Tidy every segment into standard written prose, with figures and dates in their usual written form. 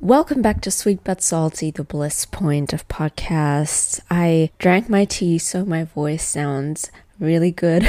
Welcome back to Sweet But Salty, the bliss point of podcasts. I drank my tea, so my voice sounds really good.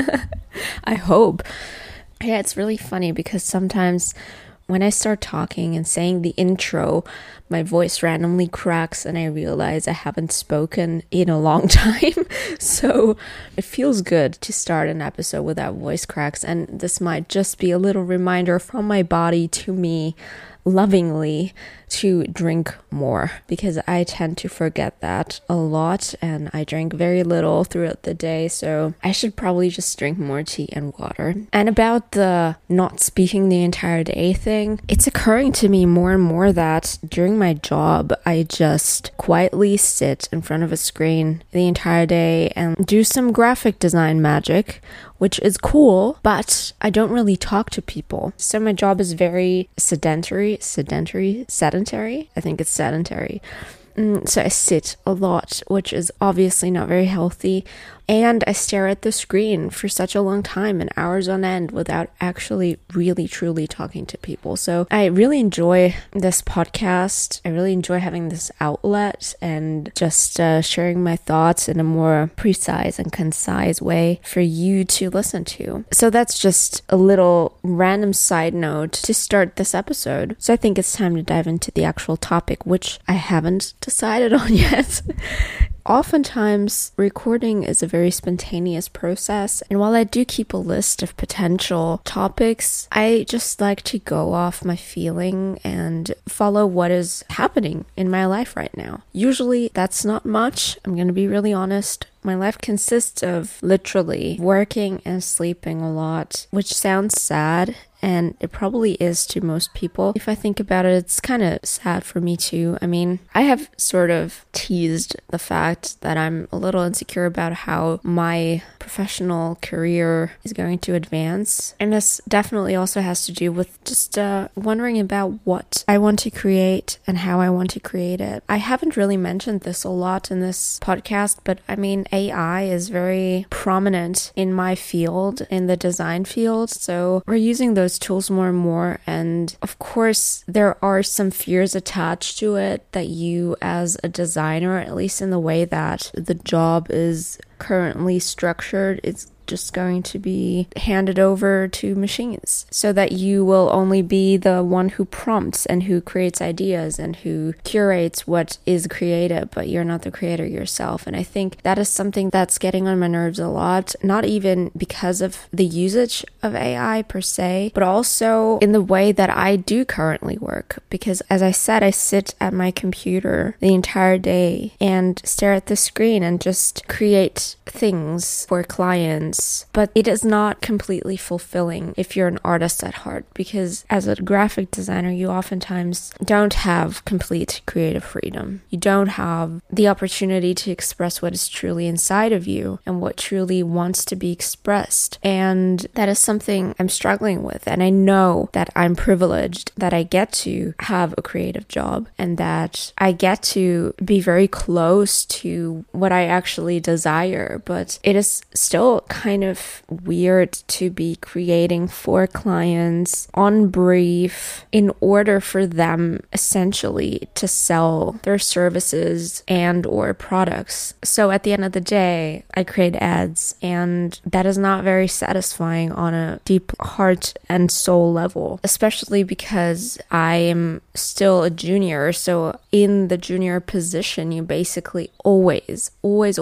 I hope. Yeah, it's really funny because sometimes when I start talking and saying the intro, my voice randomly cracks and I realize I haven't spoken in a long time. So it feels good to start an episode without voice cracks. And this might just be a little reminder from my body to me lovingly to drink more, because I tend to forget that a lot and I drink very little throughout the day, so I should probably just drink more tea and water. And about the not speaking the entire day thing, it's occurring to me more and more that during my job I just quietly sit in front of a screen the entire day and do some graphic design magic, which is cool, but I don't really talk to people. So my job is very sedentary. I think it's sedentary. So I sit a lot, which is obviously not very healthy. And I stare at the screen for such a long time and hours on end without actually really truly talking to people. So I really enjoy this podcast. I really enjoy having this outlet and just sharing my thoughts in a more precise and concise way for you to listen to. So that's just a little random side note to start this episode. So I think it's time to dive into the actual topic, which I haven't decided on yet. Oftentimes, recording is a very spontaneous process, and while I do keep a list of potential topics, I just like to go off my feeling and follow what is happening in my life right now. Usually, that's not much. I'm going to be really honest. My life consists of literally working and sleeping a lot, which sounds sad, and it probably is to most people. If I think about it, it's kind of sad for me too. I mean, I have sort of teased the fact that I'm a little insecure about how my professional career is going to advance. And this definitely also has to do with just wondering about what I want to create and how I want to create it. I haven't really mentioned this a lot in this podcast, but I mean, AI is very prominent in my field, in the design field. So we're using those tools more and more, and of course there are some fears attached to it that you as a designer, at least in the way that the job is currently structured, it's just going to be handed over to machines, so that you will only be the one who prompts and who creates ideas and who curates what is creative, but you're not the creator yourself. And I think that is something that's getting on my nerves a lot, not even because of the usage of AI per se, but also in the way that I do currently work. Because as I said, I sit at my computer the entire day and stare at the screen and just create things for clients. But it is not completely fulfilling if you're an artist at heart, because as a graphic designer, you oftentimes don't have complete creative freedom. You don't have the opportunity to express what is truly inside of you and what truly wants to be expressed. And that is something I'm struggling with. And I know that I'm privileged that I get to have a creative job and that I get to be very close to what I actually desire. But it is still kind of weird to be creating for clients on brief in order for them essentially to sell their services and or products. So at the end of the day, I create ads, and that is not very satisfying on a deep heart and soul level, especially because I am still a junior. So in the junior position, you basically always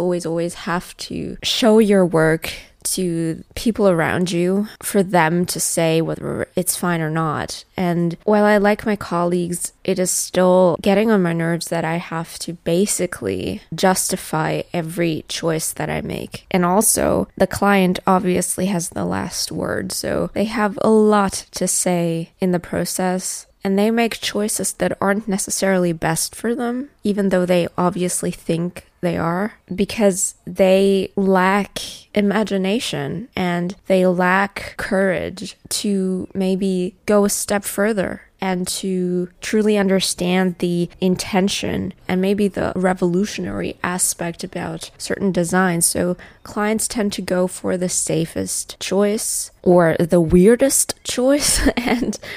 have to show your work to people around you for them to say whether it's fine or not. And while I like my colleagues, it is still getting on my nerves that I have to basically justify every choice that I make. And also, the client obviously has the last word, so they have a lot to say in the process. And they make choices that aren't necessarily best for them, even though they obviously think they are, because they lack imagination and they lack courage to maybe go a step further and to truly understand the intention and maybe the revolutionary aspect about certain designs. So clients tend to go for the safest choice or the weirdest choice, and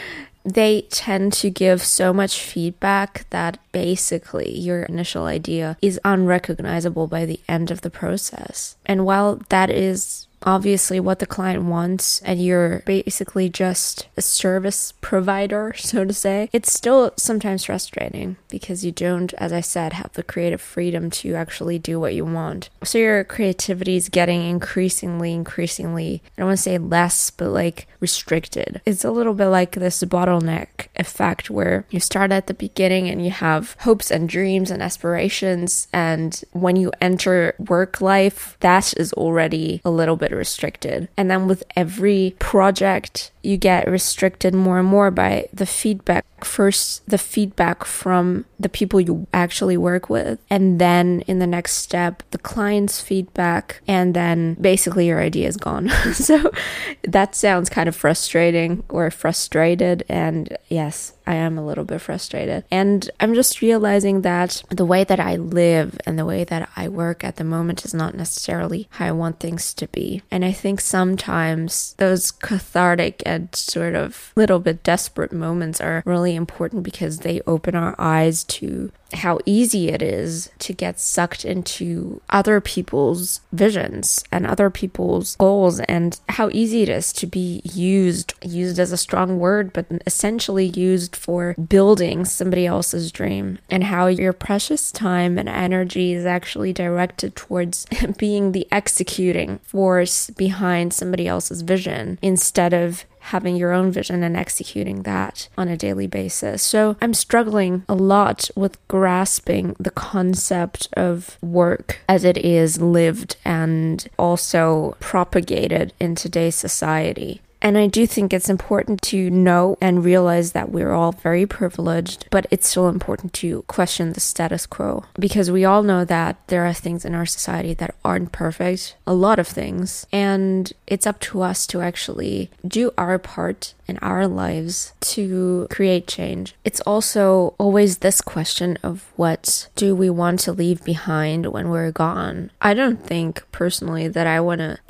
they tend to give so much feedback that basically your initial idea is unrecognizable by the end of the process. And while that is obviously what the client wants and you're basically just a service provider, so to say, it's still sometimes frustrating because you don't, as I said, have the creative freedom to actually do what you want. So your creativity is getting increasingly, I don't want to say less, but like restricted. It's a little bit like this bottleneck effect where you start at the beginning and you have hopes and dreams and aspirations, and when you enter work life, that is already a little bit restricted. And then with every project, you get restricted more and more by the feedback. First, the feedback from the people you actually work with, and then in the next step, the client's feedback, and then basically your idea is gone. So that sounds kind of frustrating or frustrated, and yes, I am a little bit frustrated. And I'm just realizing that the way that I live and the way that I work at the moment is not necessarily how I want things to be. And I think sometimes those cathartic and sort of little bit desperate moments are really important because they open our eyes to how easy it is to get sucked into other people's visions and other people's goals, and how easy it is to be used as a strong word, but essentially used for building somebody else's dream, and how your precious time and energy is actually directed towards being the executing force behind somebody else's vision instead of having your own vision and executing that on a daily basis. So I'm struggling a lot with grasping the concept of work as it is lived and also propagated in today's society. And I do think it's important to know and realize that we're all very privileged, but it's still important to question the status quo, because we all know that there are things in our society that aren't perfect, a lot of things, and it's up to us to actually do our part in our lives to create change. It's also always this question of what do we want to leave behind when we're gone? I don't think personally that I want to,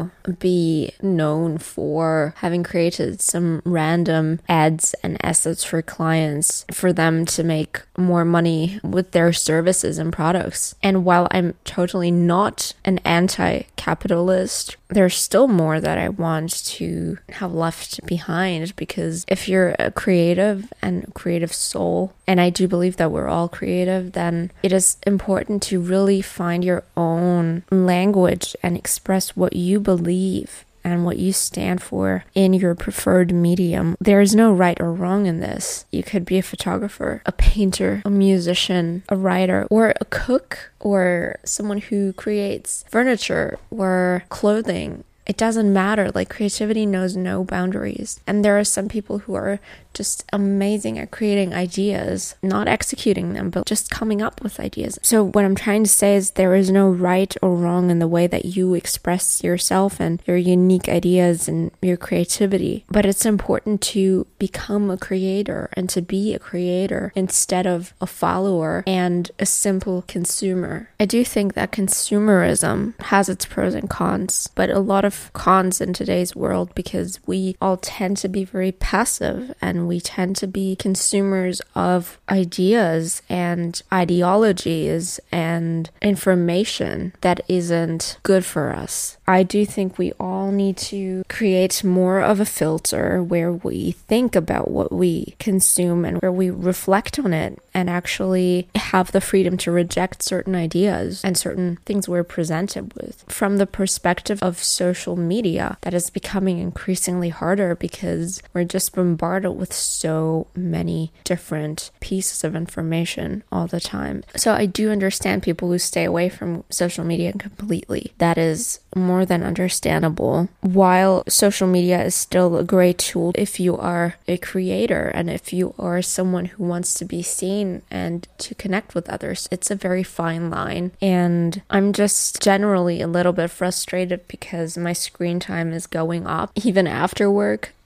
be known for having created some random ads and assets for clients for them to make more money with their services and products. And while I'm totally not an anti-capitalist, there's still more that I want to have left behind, because if you're a creative and a creative soul, and I do believe that we're all creative, then it is important to really find your own language and express what you believe and what you stand for in your preferred medium. There is no right or wrong in this. You could be a photographer, a painter, a musician, a writer, or a cook, or someone who creates furniture or clothing. It doesn't matter. Like, creativity knows no boundaries. And there are some people who are just amazing at creating ideas, not executing them, but just coming up with ideas. So what I'm trying to say is there is no right or wrong in the way that you express yourself and your unique ideas and your creativity. But it's important to become a creator and to be a creator instead of a follower and a simple consumer. I do think that consumerism has its pros and cons, but a lot of cons in today's world, because we all tend to be very passive and we tend to be consumers of ideas and ideologies and information that isn't good for us. I do think we all need to create more of a filter where we think about what we consume and where we reflect on it and actually have the freedom to reject certain ideas and certain things we're presented with. From the perspective of social media, that is becoming increasingly harder because we're just bombarded with so many different pieces of information all the time. So I do understand people who stay away from social media completely. That is more than understandable. While social media is still a great tool if you are a creator and if you are someone who wants to be seen and to connect with others, it's a very fine line. And I'm just generally a little bit frustrated because my screen time is going up even after work.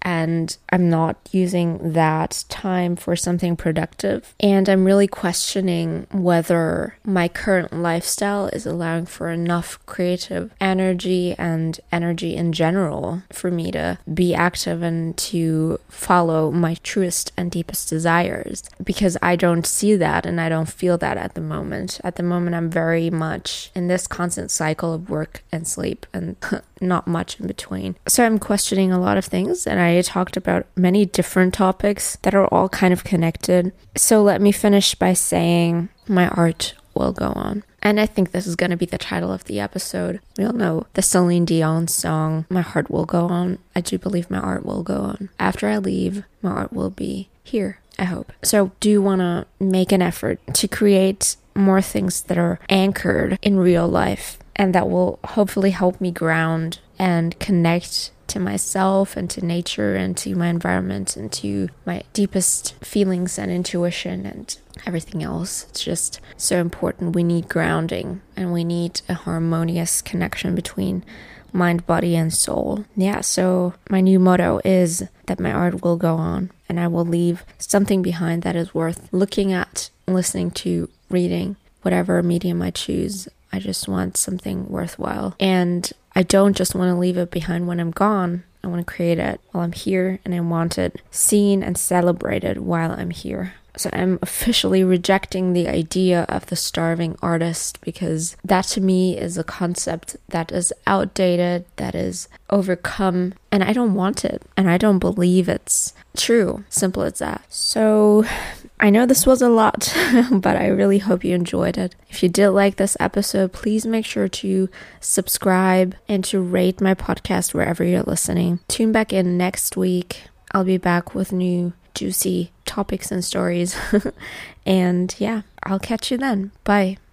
and I'm not using that time for something productive. And I'm really questioning whether my current lifestyle is allowing for enough creative energy and energy in general for me to be active and to follow my truest and deepest desires, because I don't see that and I don't feel that at the moment. At the moment, I'm very much in this constant cycle of work and sleep and not much in between. So I'm questioning a lot of things, and I talked about many different topics that are all kind of connected. So let me finish by saying my art will go on. And I think this is going to be the title of the episode. We all know the Celine Dion song, My Heart Will Go On. I do believe my art will go on. After I leave, my art will be here, I hope. So do want to make an effort to create more things that are anchored in real life, and that will hopefully help me ground and connect to myself and to nature and to my environment and to my deepest feelings and intuition and everything else. It's just so important. We need grounding, and we need a harmonious connection between mind, body, and soul. Yeah, so my new motto is that my art will go on, and I will leave something behind that is worth looking at, listening to, reading, whatever medium I choose. I just want something worthwhile. And I don't just want to leave it behind when I'm gone. I want to create it while I'm here, and I want it seen and celebrated while I'm here. So I'm officially rejecting the idea of the starving artist, because that to me is a concept that is outdated, that is overcome, and I don't want it, and I don't believe it's true. Simple as that. So I know this was a lot, but I really hope you enjoyed it. If you did like this episode, please make sure to subscribe and to rate my podcast wherever you're listening. Tune back in next week. I'll be back with new juicy topics and stories. And yeah, I'll catch you then. Bye.